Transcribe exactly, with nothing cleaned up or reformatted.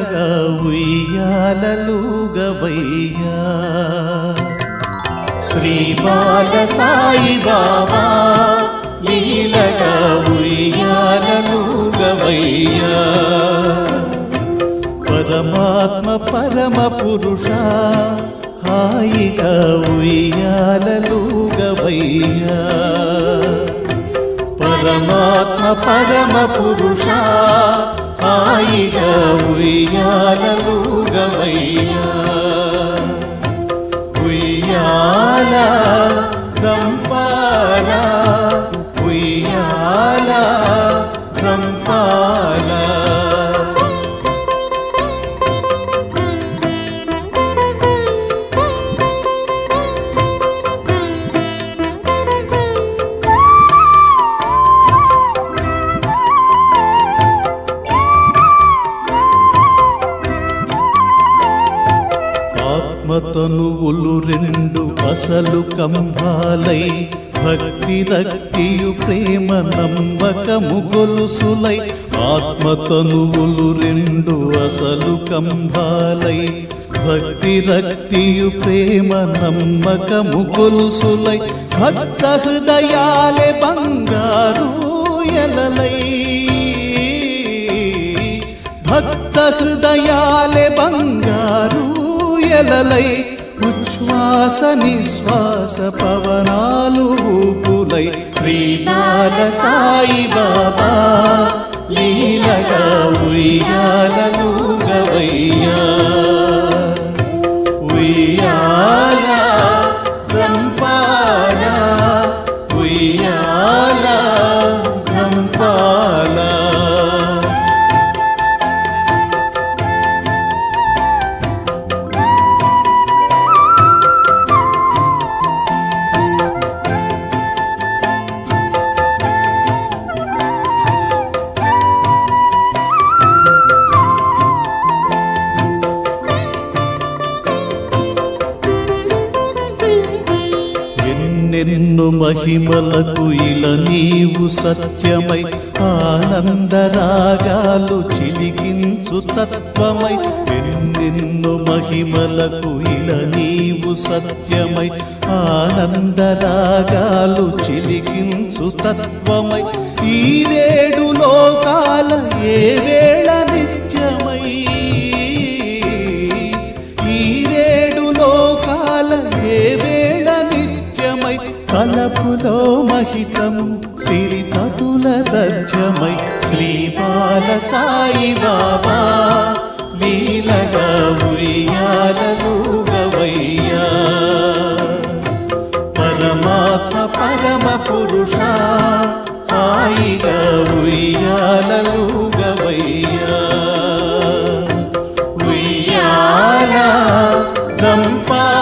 లీలగా ఉయ్యాలలుగవయ్యా శ్రీ బాల సాయి బాబా లీలగా ఉయ్యాలలుగవయ్యా పరమాత్మ పరమ పురుష హాయిగా ఉయ్యాలలుగవయ్యా పరమాత్మ పరమ పురుష హాయిగా ఉయ్యాలలుగవయ్యా ఉయ్యాల చంపాల ఉయ్యాల చంపాల ఆత్మతనువులు రెండు అసలు కంభాలై భక్తి రక్తియు ప్రేమ నమ్మకము గొలుసులై ఆత్మతనువులు రెండు అసలు కంభాలై భక్తి రక్తియు ప్రేమ నమ్మకము గొలుసులై భక్త హృదయాలే బంగారు ఎలలై భక్త హృదయాలే బంగారు ఎలలై ఉచ్ఛ్వాస నిశ్వాస పవనాలు ఊపులై శ్రీ బాల సాయి బాబా లీలగా ఉయ్యాలలుగవయ్యా ఉయ్యాల చంపాల ఉయ్యాల చంపాల ఎన్నెన్నో మహిమలకు ఇల నీవు సత్యమై ఆనందరాగాలు చిలికించు తత్వమై ఎన్నెన్నో మహిమలకు ఇల నీవు సత్యమై ఆనందరాగాలు చిలికించు తత్వమై ఈ రేడు లోకాల ఏ వేళ నిత్యమై ఈ రేడు లోకాల ఏ వేళ నిత్యమై కలపులో మహితం సిరితతుల దర్జమై శ్రీ బాల సాయి బాబా లీలగా ఉయ్యాలలుగవయ్యా పరమాత్మ పరమ పురుష హాయిగా ఉయ్యాలలుగవయ్యా ఉయ్యాల చంపా